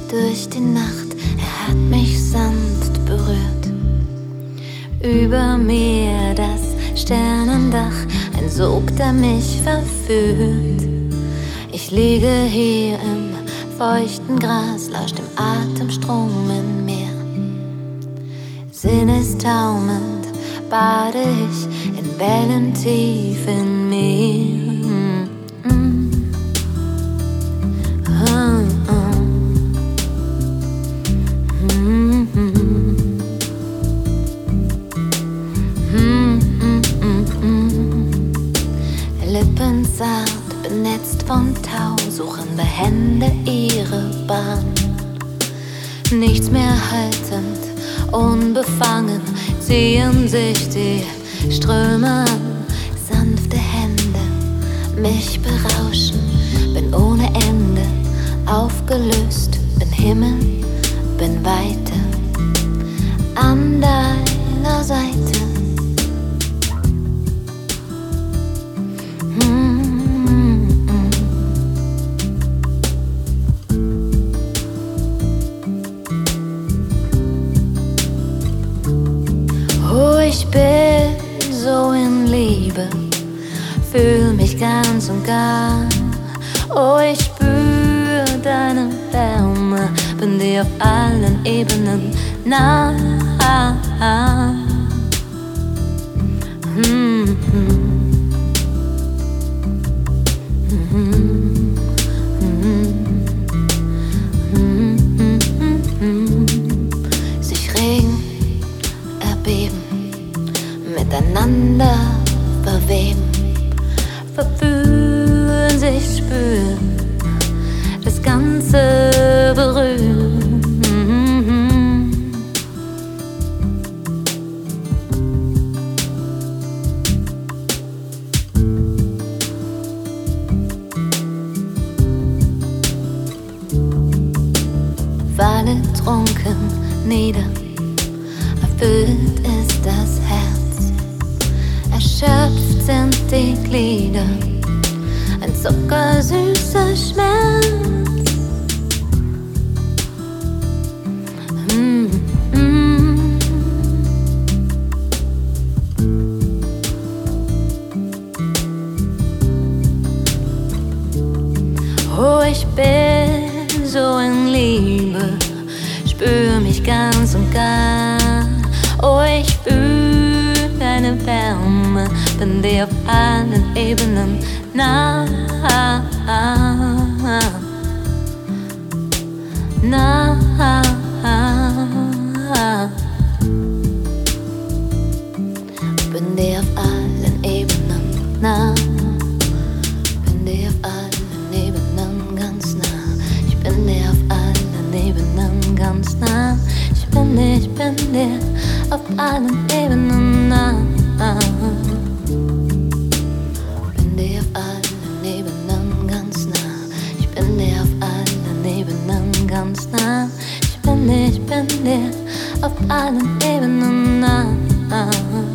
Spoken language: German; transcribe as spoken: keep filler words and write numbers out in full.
durch die Nacht, er hat mich sanft berührt. Über mir das Sternendach, ein Sog, der mich verführt. Ich liege hier im feuchten Gras, lausch dem Atemstrom in mir. Sinnestaumelnd bade ich in Wellen tief in mir. Lippenzart, benetzt von Tau, suchen behende ihre Bahn. Nichts mehr haltend, unbefangen, ziehen sich die Ströme an. Sanfte Hände mich berauschen, bin ohne Ende aufgelöst, bin Himmel, bin Weite an deiner Seite. Ich bin so in Liebe, fühl mich ganz und gar. Oh, ich spür deine Wärme, bin dir auf allen Ebenen nah. Mm-hmm. Miteinander verweben, verfühlen sich, spüren, das Ganze berühren. Falle trunken nieder, erfüllt ist das Herz. Erschöpft sind die Glieder, ein zuckersüßer Schmerz. Mm, mm. Oh, ich bin so in Liebe, spür mich ganz und gar. Oh, ich fühl deine Wärme, bin dir auf allen Ebenen nah. Nah. Bin dir auf allen Ebenen nah. Bin dir auf allen Ebenen ganz nah. Ich bin dir auf allen Ebenen ganz nah. Ich bin dir, ich bin dir auf allen Ebenen nah. Bin dir auf allen Ebenen ganz nah. Ich bin dir auf allen Ebenen ganz nah. Ich bin dir, ich bin dir auf allen Ebenen nah.